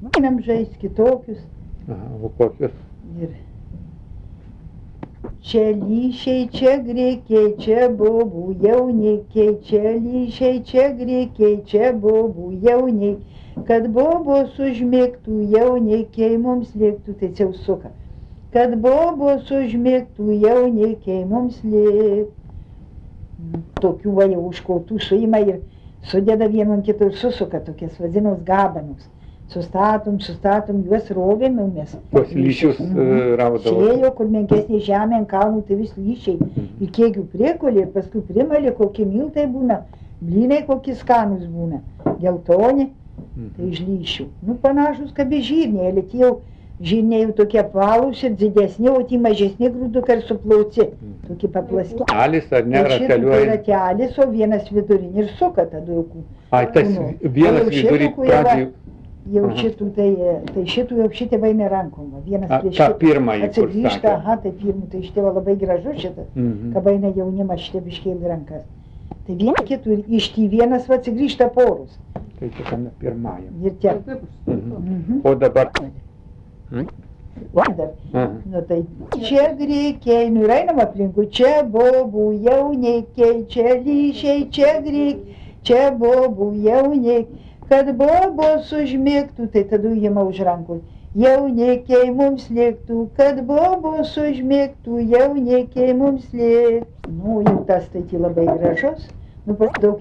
Einam žaisti kitokius. Aha, o kokius? Ir čia lyšiai, čia griekiai, čia bobų jaunikiai, čia lyšiai, čia griekiai, čia bobų jaunikiai, kad bobos užmigtų jaunikiai mums liktų, tai čia suka. Kad bobos užmigtų jaunikiai mums liktų. Tokių va jau užkautų suima ir sudeda vienam kitą ir susuka tokias vadinamus gabanus. Sustatom, juos rovėmės. Tuos lyšius raudavo. Šėjo, kur menkesnė žemė ant kalnų, tai vis lyšiai. Į kiekių priekolį ir paskui primalė, kokie miltai būna, blynai kokie skanus būna, geltoni, tai iš lyšių. Nu, panašus kaip į žirniai, tie jau žirniai jau tokie apvalūs ir didesni, o tie mažesni grūdukai ir suplauci, tokie paplasti. Alis ar ne, rateliuoja? Tai ratelis, o vienas vidurinį ir suka tada jau kūną. Ai, tas vienas vidurinį pradžiai. Jau šitų, tai šitų jau šitie vaina rankom, vienas prieš tą pirmąjį, kur atsigrįžta, sakė. aha, tai pirmų, tai šitie va labai gražu šitas, kad vaina jaunimas šitie biškėlį rankas. Tai vieną kitų ir iš tį vienas va atsigrįžta porus. Tai čia tame pirmajam. Ir čia. O dabar? Va dar. Nu tai čia griekiai, nu ir einam aplinkui, čia bobų jaunikiai, čia lyšiai, čia griekiai, čia bobų jaunikiai. Kad bobos užmigtų, tai tada jama už rankų. Jaunikiai mums liktų, kad bobos užmigtų, jaunikiai mums liktų. Nu, jau tas tai labai gražus. Nu, daug